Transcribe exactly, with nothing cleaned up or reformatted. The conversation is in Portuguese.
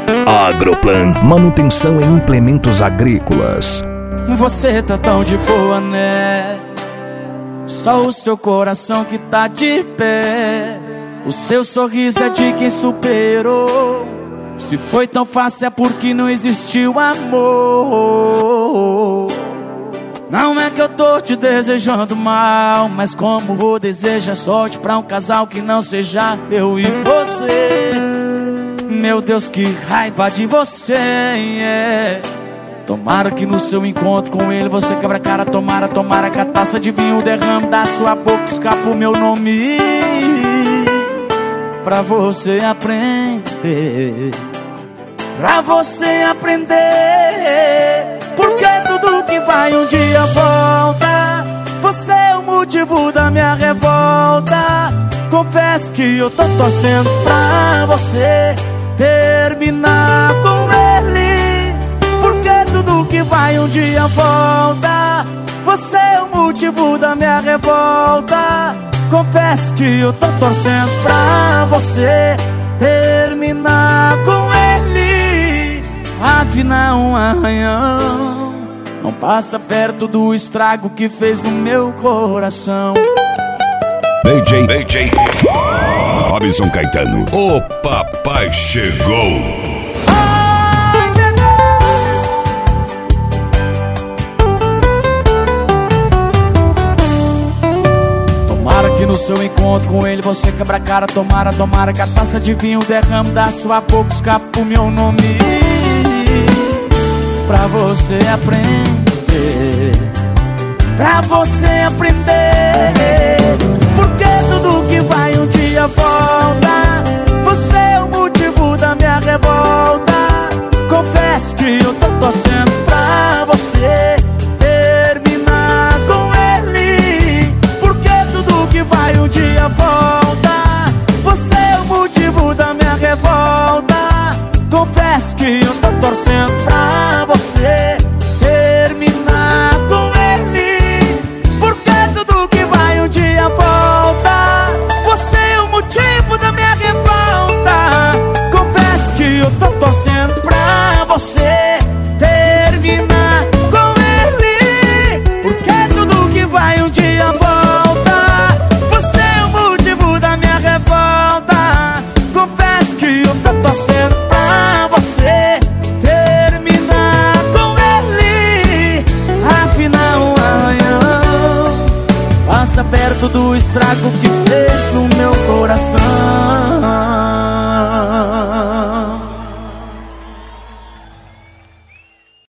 Agroplan, manutenção em implementos agrícolas. Você tá tão de boa, né? Só o seu coração que tá de pé. O seu sorriso é de quem superou. Se foi tão fácil é porque não existiu amor. Não é que eu tô te desejando mal, mas como vou desejar sorte pra um casal que não seja eu e você. Meu Deus, que raiva de você, yeah. Tomara que no seu encontro com ele você quebra a cara. Tomara, tomara que a taça de vinho derrame da sua boca, escapa o meu nome, pra você aprender, pra você aprender. Porque tudo que vai um dia volta. Você é o motivo da minha revolta. Confesso que eu tô torcendo pra você terminar com ele. Porque tudo que vai um dia volta. Você é o motivo da minha revolta. Confesso que eu tô torcendo pra você terminar com ele. Afinal, um arranhão não passa perto do estrago que fez no meu coração. D J, D J Robson Caetano, o papai chegou. Ai, bebê. Tomara que no seu encontro com ele você quebra a cara. Tomara, tomara que a taça de vinho derrame da sua boca, escapa o meu nome, pra você aprender, pra você aprender. Porque tudo que vai um dia volta. Você é o motivo da minha revolta. Confesso que eu tô torcendo pra você terminar com ele. Porque tudo que vai um dia volta. Você é o motivo da minha revolta. Confesso que eu tô torcendo pra você terminar com ele. Porque tudo que vai um dia volta. Você é o motivo da minha revolta. Confesso que eu tô torcendo pra você terminar com ele. Porque tudo que vai um dia volta. Você é o motivo da minha revolta. Confesso que eu tô torcendo pra você terminar com ele. Afinal, um arranhão passa perto do estrago que fez no meu coração.